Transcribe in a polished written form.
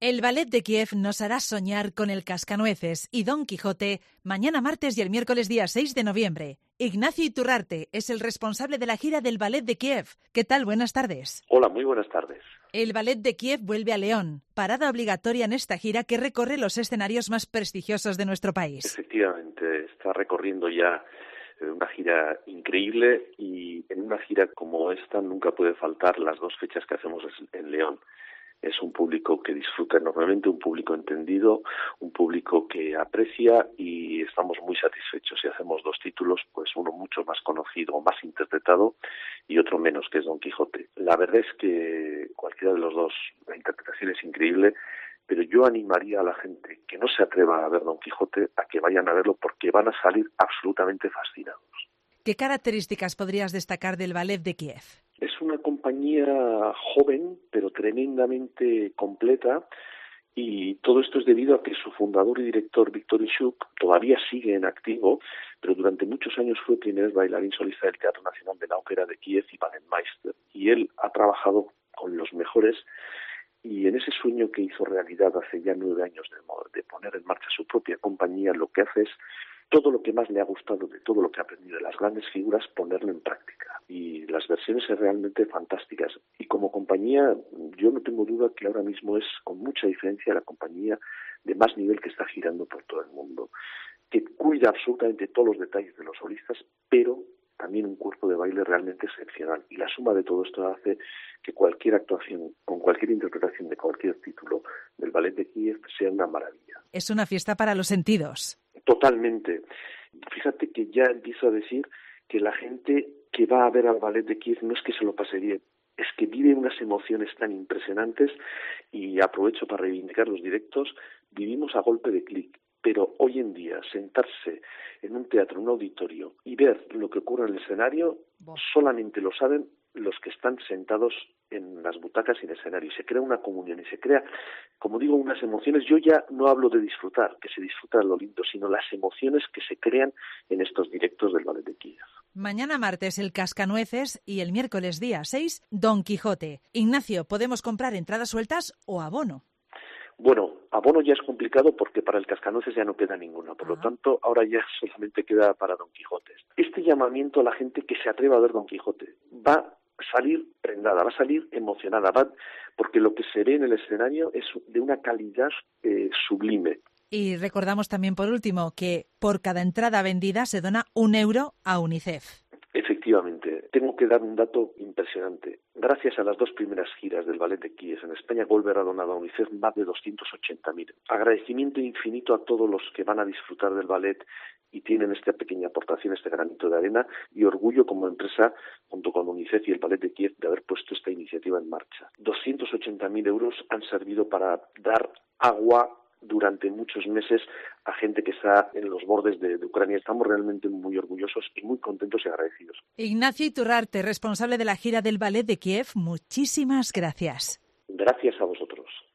El Ballet de Kiev nos hará soñar con el Cascanueces y Don Quijote mañana martes y el miércoles día 6 de noviembre. Ignacio Iturrarte es el responsable de la gira del Ballet de Kiev. ¿Qué tal? Buenas tardes. Hola, muy buenas tardes. El Ballet de Kiev vuelve a León, parada obligatoria en esta gira que recorre los escenarios más prestigiosos de nuestro país. Efectivamente, está recorriendo ya una gira increíble y en una gira como esta nunca puede faltar las dos fechas que hacemos en León. Es un público que disfruta enormemente, un público entendido, un público que aprecia y estamos muy satisfechos. Si hacemos dos títulos, pues uno mucho más conocido, más interpretado y otro menos, que es Don Quijote. La verdad es que cualquiera de los dos, la interpretación es increíble, pero yo animaría a la gente que no se atreva a ver Don Quijote a que vayan a verlo porque van a salir absolutamente fascinados. ¿Qué características podrías destacar del Ballet de Kiev? Es una compañía joven, pero tremendamente completa, y todo esto es debido a que su fundador y director, Víctor Ishuk, todavía sigue en activo, pero durante muchos años fue primer bailarín solista del Teatro Nacional de la Ópera de Kiev y Balletmeister, y él ha trabajado con los mejores, y en ese sueño que hizo realidad hace ya 9 años de poner en marcha su propia compañía, lo que hace es todo lo que más le ha gustado de todo lo que ha aprendido de las grandes figuras, ponerlo en práctica. Y las versiones son realmente fantásticas. Y como compañía, yo no tengo duda que ahora mismo es, con mucha diferencia, la compañía de más nivel que está girando por todo el mundo, que cuida absolutamente todos los detalles de los solistas, pero también un cuerpo de baile realmente excepcional. Y la suma de todo esto hace que cualquier actuación, con cualquier interpretación de cualquier título del Ballet de Kiev, sea una maravilla. Es una fiesta para los sentidos. Totalmente. Fíjate que ya empiezo a decir que la gente que va a ver al Ballet de Kiev no es que se lo pase bien, es que vive unas emociones tan impresionantes, y aprovecho para reivindicar los directos. Vivimos a golpe de clic, pero hoy en día sentarse en un teatro, en un auditorio y ver lo que ocurre en el escenario, solamente lo saben los que están sentados en las butacas y en el escenario. Y se crea una comunión y se crea, como digo, unas emociones. Yo ya no hablo de disfrutar, que se disfruta de lo lindo, sino las emociones que se crean en estos directos del Ballet de Kiev. Mañana martes el Cascanueces y el miércoles día 6 Don Quijote. Ignacio, ¿podemos comprar entradas sueltas o abono? Bueno, abono ya es complicado porque para el Cascanueces ya no queda ninguna, por lo tanto ahora ya solamente queda para Don Quijote. Este llamamiento a la gente que se atreva a ver Don Quijote va a salir prendada, va a salir emocionada, porque lo que se ve en el escenario es de una calidad sublime. Y recordamos también, por último, que por cada entrada vendida se dona 1 euro a UNICEF. Efectivamente, tengo que dar un dato impresionante. Gracias a las 2 primeras giras del Ballet de Kiev en España, Goldberg ha donado a UNICEF más de 280.000. Agradecimiento infinito a todos los que van a disfrutar del ballet y tienen esta pequeña aportación, este granito de arena, y orgullo como empresa, junto con UNICEF y el Ballet de Kiev, de haber puesto esta iniciativa en marcha. 280.000 euros han servido para dar agua durante muchos meses a gente que está en los bordes de Ucrania. Estamos realmente muy orgullosos y muy contentos y agradecidos. Ignacio Iturrarte, responsable de la gira del Ballet de Kiev, muchísimas gracias. Gracias a vosotros.